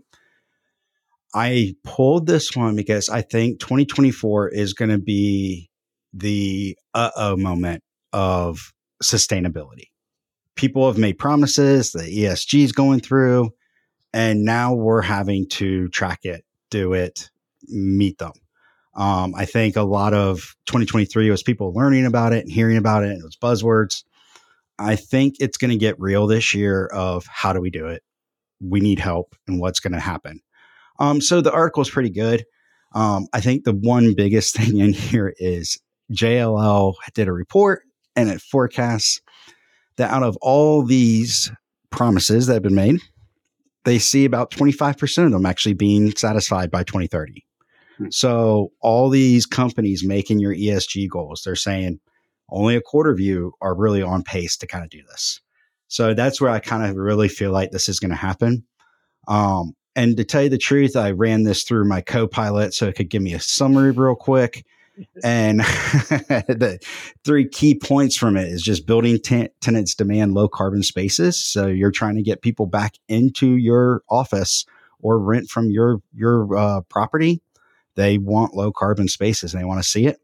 I pulled this one because I think 2024 is going to be the moment of sustainability. People have made promises, the ESG is going through, and now we're having to track it, do it, meet them. I think a lot of 2023 was people learning about it and hearing about it. It was buzzwords. I think it's going to get real this year of how do we do it? We need help and what's going to happen. So the article is pretty good. I think the one biggest thing in here is JLL did a report and it forecasts that out of all these promises that have been made, they see about 25% of them actually being satisfied by 2030. So all these companies making your ESG goals, they're saying only a quarter of you are really on pace to kind of do this. So that's where I kind of really feel like this is going to happen. And to tell you the truth, I ran this through my Copilot so it could give me a summary real quick. And the 3 key points from it is just building tenants demand low carbon spaces. So you're trying to get people back into your office or rent from your property. They want low carbon spaces and they want to see it.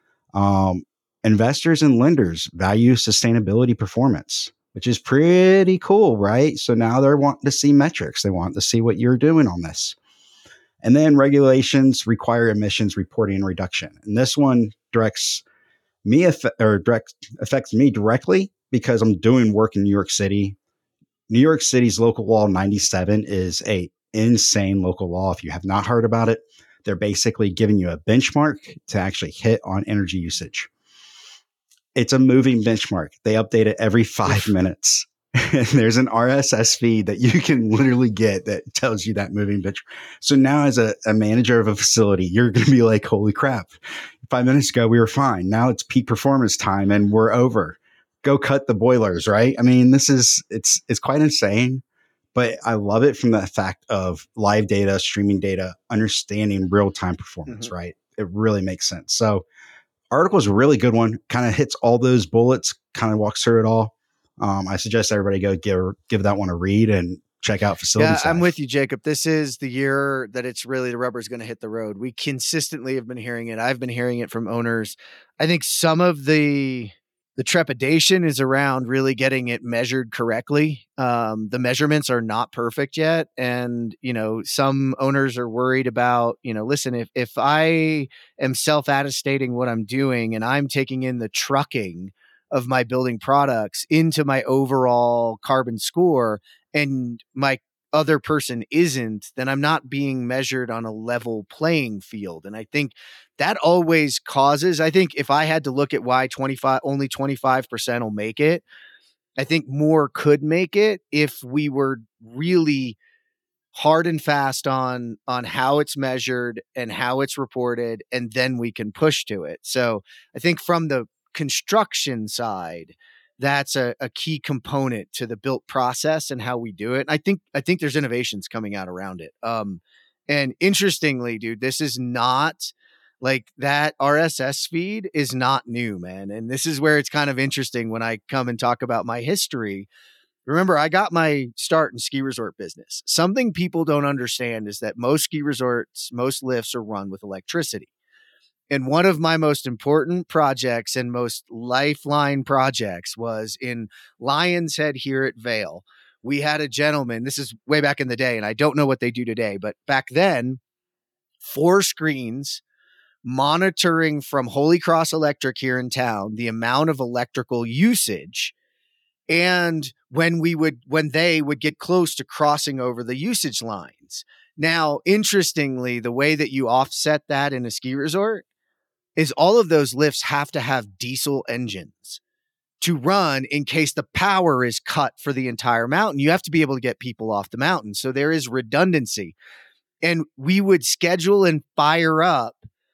Investors and lenders value sustainability performance, which is pretty cool, right? So now they're wanting to see metrics. They want to see what you're doing on this. And then regulations require emissions reporting and reduction. And this one affects me directly because I'm doing work in New York City. New York City's local law 97 is a insane local law. If you have not heard about it, they're basically giving you a benchmark to actually hit on energy usage. It's a moving benchmark. They update it every 5 minutes. And there's an RSS feed that you can literally get that tells you that moving benchmark. So now as a manager of a facility, you're going to be like, holy crap. 5 minutes ago, we were fine. Now it's peak performance time and we're over. Go cut the boilers, right? I mean, it's quite insane, but I love it from the fact of live data, streaming data, understanding real-time performance, right? It really makes sense. So article is a really good one, kind of hits all those bullets, kind of walks through it all. I suggest everybody go give that one a read and check out facilities. Yeah, I'm with you, Jacob. This is the year that it's really the rubber's going to hit the road. We consistently have been hearing it. I've been hearing it from owners. I think some of the trepidation is around really getting it measured correctly. The measurements are not perfect yet. And, some owners are worried about, listen, if I am self-attestating what I'm doing and I'm taking in the trucking of my building products into my overall carbon score and my other person isn't, then I'm not being measured on a level playing field. And I think that always causes, I think if I had to look at why only 25% will make it, I think more could make it if we were really hard and fast on how it's measured and how it's reported, and then we can push to it. So I think from the construction side, that's a key component to the built process and how we do it. I think there's innovations coming out around it. And interestingly, dude, this is not like that RSS feed is not new, man. And this is where it's kind of interesting when I come and talk about my history. Remember, I got my start in ski resort business. Something people don't understand is that most ski resorts, most lifts are run with electricity. And one of my most important projects and most lifeline projects was in Lion's Head here at Vail. We had a gentleman, this is way back in the day, and I don't know what they do today, but back then, 4 screens monitoring from Holy Cross Electric here in town the amount of electrical usage. And when they would get close to crossing over the usage lines. Now, interestingly, the way that you offset that in a ski resort is all of those lifts have to have diesel engines to run in case the power is cut for the entire mountain. You have to be able to get people off the mountain. So there is redundancy. And we would schedule and fire up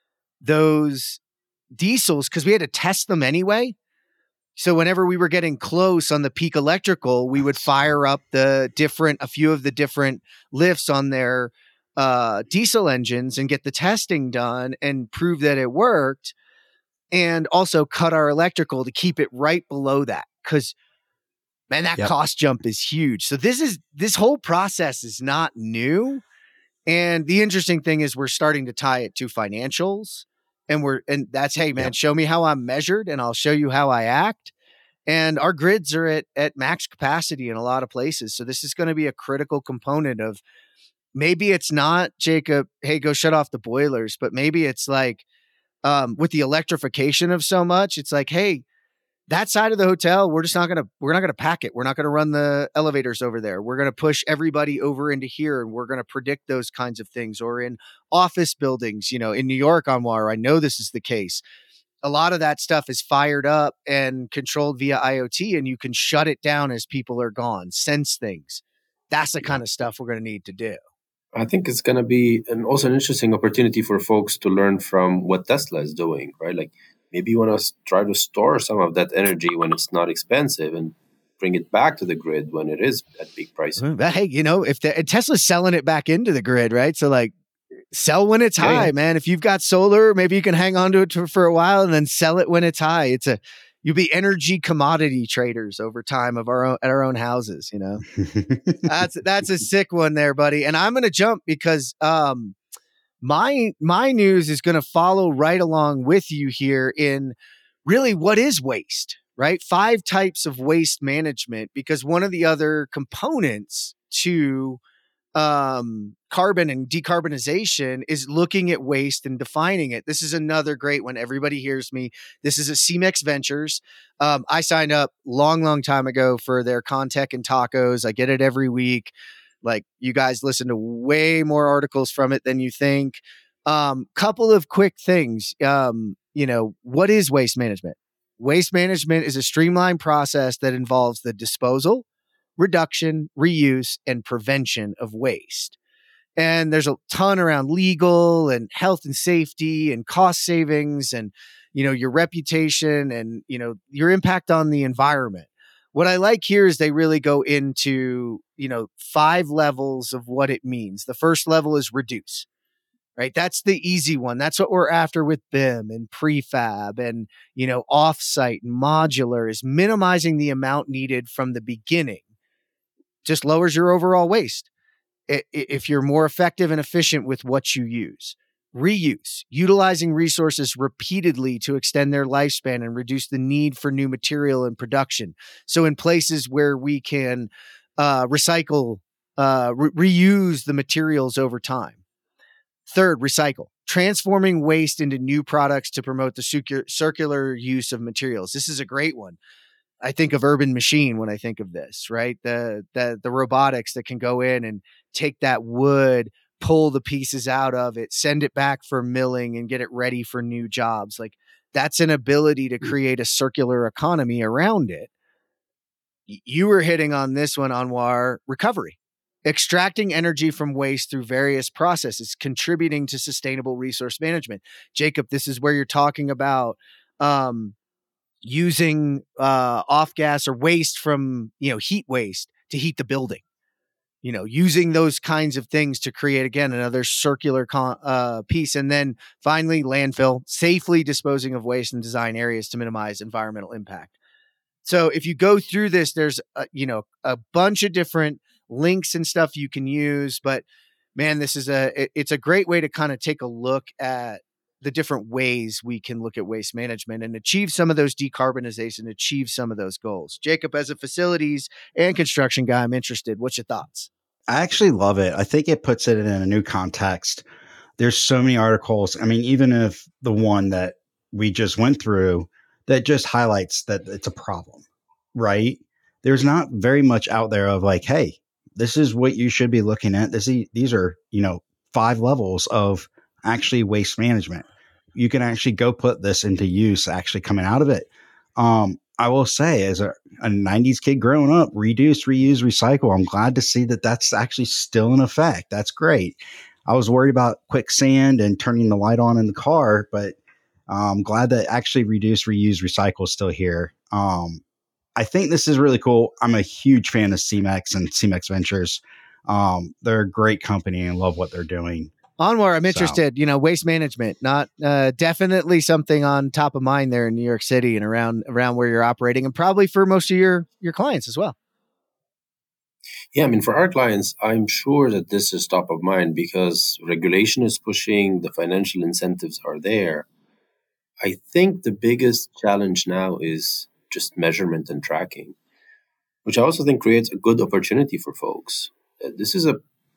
those diesels because we had to test them anyway. So whenever we were getting close on the peak electrical, we would fire up a few of the different lifts on their diesel engines and get the testing done and prove that it worked, and also cut our electrical to keep it right below that. Because man, that cost jump is huge. So this whole process is not new. And the interesting thing is we're starting to tie it to financials. And that's, hey man, show me how I'm measured and I'll show you how I act. And our grids are at max capacity in a lot of places. So this is going to be a critical component of, maybe it's not, Jacob, hey, go shut off the boilers, but maybe it's like with the electrification of so much, it's like, hey, that side of the hotel, we're not going to pack it. We're not going to run the elevators over there. We're going to push everybody over into here, and we're going to predict those kinds of things. Or in office buildings, in New York, Anwar, I know this is the case. A lot of that stuff is fired up and controlled via IoT, and you can shut it down as people are gone, sense things. That's the kind of stuff we're going to need to do. I think it's going to be also an interesting opportunity for folks to learn from what Tesla is doing, right? Like maybe you want to try to store some of that energy when it's not expensive and bring it back to the grid when it is at peak pricing. But hey, if Tesla's selling it back into the grid, right? So like sell when it's high, man. If you've got solar, maybe you can hang on to it for a while and then sell it when it's high. You'll be energy commodity traders over time at our own houses, That's a sick one there, buddy. And I'm going to jump because my news is going to follow right along with you here in really what is waste, right? 5 types of waste management, because one of the other components to carbon and decarbonization is looking at waste and defining it. This is another great one. Everybody hears me. This is a CMEX Ventures. I signed up long time ago for their Contech and Tacos. I get it every week. Like, you guys listen to way more articles from it than you think. Couple of quick things. What is waste management? Waste management is a streamlined process that involves the disposal, reduction, reuse, and prevention of waste. And there's a ton around legal and health and safety and cost savings and, your reputation and, your impact on the environment. What I like here is they really go into, 5 levels of what it means. The first level is reduce, right? That's the easy one. That's what we're after with BIM and prefab and, offsite and modular, is minimizing the amount needed from the beginning. Just lowers your overall waste if you're more effective and efficient with what you use. Reuse, utilizing resources repeatedly to extend their lifespan and reduce the need for new material and production. So in places where we can recycle, reuse the materials over time. Third, recycle, transforming waste into new products to promote the circular use of materials. This is a great one. I think of Urban Machine when I think of this, right? The robotics that can go in and take that wood, pull the pieces out of it, send it back for milling and get it ready for new jobs. Like, that's an ability to create a circular economy around it. You were hitting on this one, Anwar. Recovery, extracting energy from waste through various processes, contributing to sustainable resource management. Jacob, this is where you're talking about, using off gas or waste from, heat waste to heat the building. Using those kinds of things to create, again, another circular piece. And then finally, landfill, safely disposing of waste and design areas to minimize environmental impact. So if you go through this, there's, a bunch of different links and stuff you can use. But man, it's a great way to kind of take a look at the different ways we can look at waste management and achieve some of those decarbonization, achieve some of those goals. Jacob, as a facilities and construction guy, I'm interested. What's your thoughts? I actually love it. I think it puts it in a new context. There's so many articles. I mean, even if the one that we just went through that just highlights that it's a problem, right? There's not very much out there of like, hey, this is what you should be looking at. These are, 5 levels of actually waste management. You can actually go put this into use actually coming out of it. I will say, as a 90s kid growing up, reduce, reuse, recycle. I'm glad to see that that's actually still in effect. That's great. I was worried about quicksand and turning the light on in the car, but I'm glad that actually reduce, reuse, recycle is still here. I think this is really cool. I'm a huge fan of CEMEX and CEMEX Ventures. They're a great company and love what they're doing. Anwar, I'm interested, waste management, not definitely something on top of mind there in New York City and around where you're operating, and probably for most of your clients as well. Yeah, I mean, for our clients, I'm sure that this is top of mind because regulation is pushing, the financial incentives are there. I think the biggest challenge now is just measurement and tracking, which I also think creates a good opportunity for folks. This is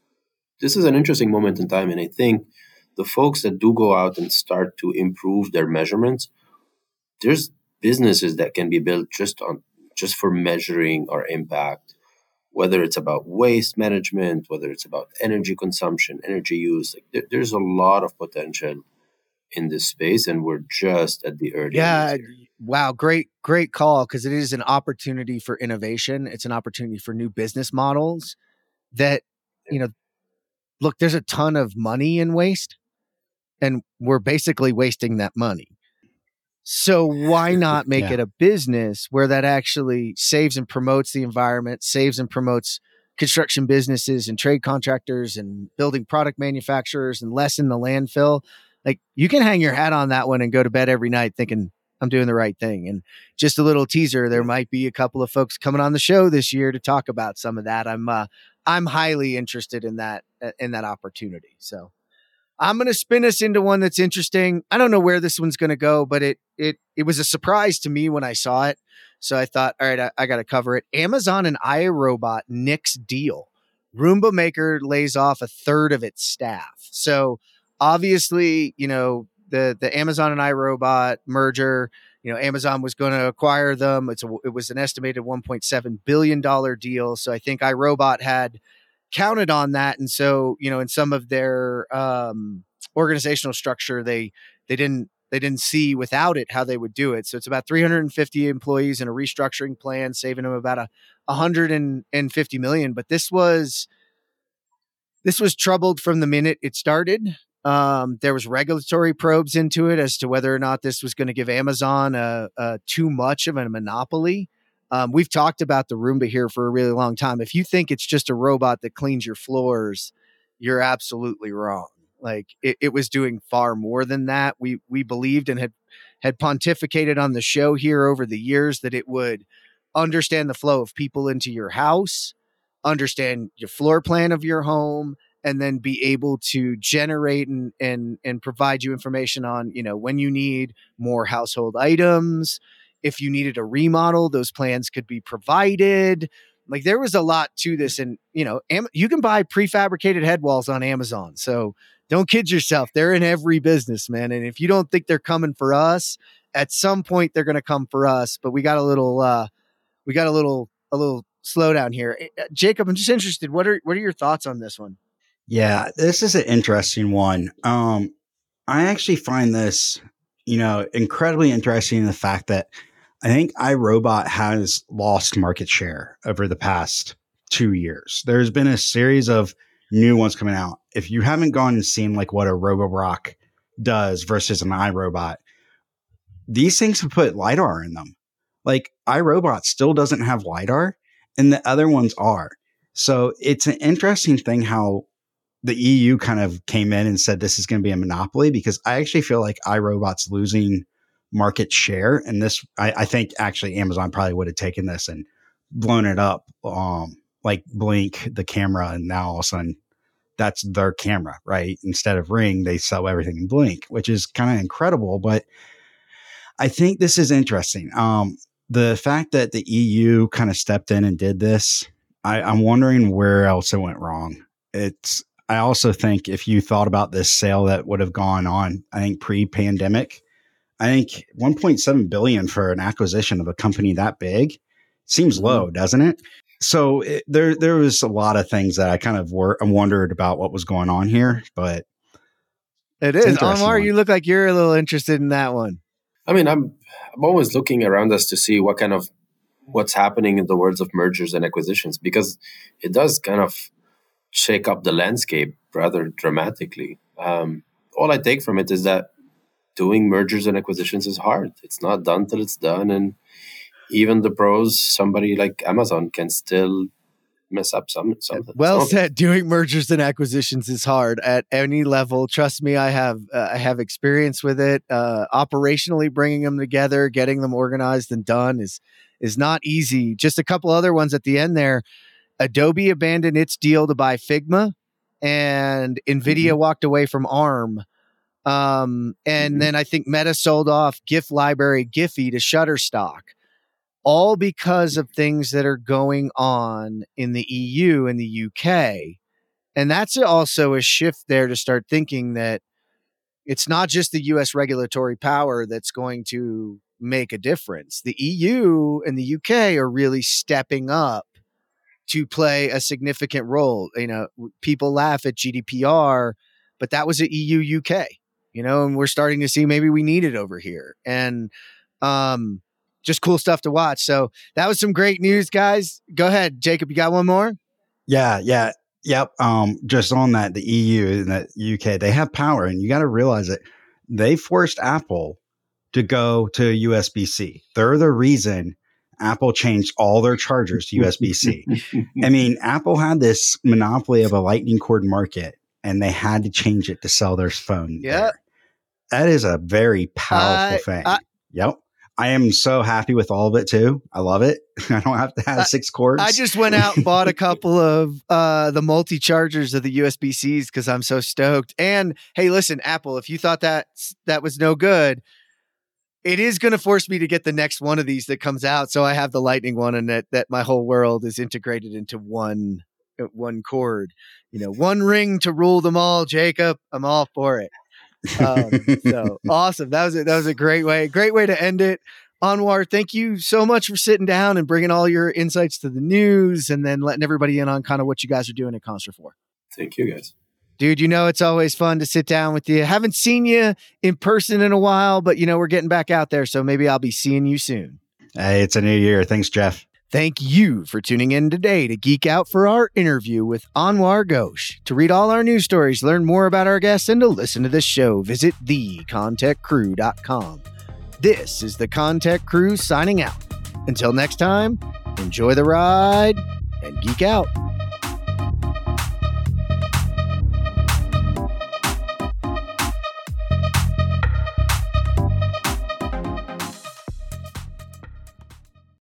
an interesting moment in time, and I think the folks that do go out and start to improve their measurements, there's businesses that can be built just for measuring our impact, whether it's about waste management, whether it's about energy consumption, energy use. There's a lot of potential in this space, and we're just at the early. Yeah, wow, great call, because it is an opportunity for innovation. It's an opportunity for new business models that, look, there's a ton of money in waste, and we're basically wasting that money. So why not make it a business where that actually saves and promotes the environment, saves and promotes construction businesses and trade contractors and building product manufacturers and lessen the landfill? Like, you can hang your hat on that one and go to bed every night thinking, I'm doing the right thing. And just a little teaser, there might be a couple of folks coming on the show this year to talk about some of that. I'm highly interested in that opportunity. So I'm going to spin us into one that's interesting. I don't know where this one's going to go, but it was a surprise to me when I saw it. So I thought, all right, I got to cover it. Amazon and iRobot nix deal. Roomba maker lays off a third of its staff. So obviously, the Amazon and iRobot merger, Amazon was going to acquire them. It was an estimated $1.7 billion deal. So I think iRobot had counted on that. And so, in some of their organizational structure, they didn't see without it how they would do it. So it's about 350 employees in a restructuring plan, saving them about $150 million. But this was troubled from the minute it started. There was regulatory probes into it as to whether or not this was going to give Amazon too much of a monopoly. We've talked about the Roomba here for a really long time. If you think it's just a robot that cleans your floors, you're absolutely wrong. Like, it was doing far more than that. We believed and had pontificated on the show here over the years that it would understand the flow of people into your house, understand your floor plan of your home, and then be able to generate and provide you information on, when you need more household items. If you needed a remodel, those plans could be provided. Like, there was a lot to this. And, you can buy prefabricated head walls on Amazon. So don't kid yourself. They're in every business, man. And if you don't think they're coming for us, at some point they're going to come for us. But we got a little slowdown here. Jacob, I'm just interested. What are your thoughts on this one? Yeah, this is an interesting one. I actually find this, incredibly interesting in the fact that I think iRobot has lost market share over the past 2 years. There's been a series of new ones coming out. If you haven't gone and seen like what a Roborock does versus an iRobot, these things have put LiDAR in them. Like iRobot still doesn't have LiDAR and the other ones are. So it's an interesting thing how the EU kind of came in and said this is going to be a monopoly, because I actually feel like iRobot's losing market share. And this, I think actually Amazon probably would have taken this and blown it up, like Blink, the camera. And now all of a sudden that's their camera, right? Instead of Ring, they sell everything in Blink, which is kind of incredible. But I think this is interesting. The fact that the EU kind of stepped in and did this, I'm wondering where else it went wrong. I also think if you thought about this sale that would have gone on, I think pre-pandemic, I think 1.7 billion for an acquisition of a company that big seems low, doesn't it? So there was a lot of things that I kind of wondered about what was going on here, but it is. Anwar, you look like you're a little interested in that one. I mean, I'm always looking around us to see what's happening in the world of mergers and acquisitions, because it does kind of shake up the landscape rather dramatically. All I take from it is that doing mergers and acquisitions is hard. It's not done till it's done. And even the pros, somebody like Amazon can still mess up something. Well said. Doing mergers and acquisitions is hard at any level. Trust me, I have experience with it. Operationally bringing them together, getting them organized and done is not easy. Just a couple other ones at the end there. Adobe abandoned its deal to buy Figma, and NVIDIA walked away from ARM. And then I think Meta sold off GIF library Giphy to Shutterstock, all because of things that are going on in the EU and the UK. And that's also a shift there to start thinking that it's not just the US regulatory power that's going to make a difference. The EU and the UK are really stepping up to play a significant role. You know, people laugh at GDPR, but that was an EU UK, and we're starting to see maybe we need it over here. And just cool stuff to watch. So that was some great news, guys. Go ahead, Jacob. You got one more? Yeah. Yep. Just on that, the EU and the UK, they have power, and you got to realize that they forced Apple to go to USB-C. They're the reason Apple changed all their chargers to USB-C. I mean, Apple had this monopoly of a lightning cord market, and they had to change it to sell their phone. Yeah. That is a very powerful thing. Yep. I am so happy with all of it too. I love it. I don't have to have 6 cords. I just went out and bought a couple of the multi-chargers of the USB-Cs because I'm so stoked. And hey, listen, Apple, if you thought that was no good, it is going to force me to get the next one of these that comes out. So I have the Lightning one, and that my whole world is integrated into one cord. One ring to rule them all, Jacob. I'm all for it. So awesome. That was a great way to end it. Anwar, thank you so much for sitting down and bringing all your insights to the news, and then letting everybody in on kind of what you guys are doing at Constr4. Thank you, guys. Dude, it's always fun to sit down with you. Haven't seen you in person in a while, but we're getting back out there, so maybe I'll be seeing you soon. Hey, it's a new year. Thanks, Jeff. Thank you for tuning in today to geek out for our interview with Anwar Ghosh. To read all our news stories, learn more about our guests, and to listen to this show, visit thecontechcrew.com. This is the Contech Crew signing out. Until next time, enjoy the ride and geek out.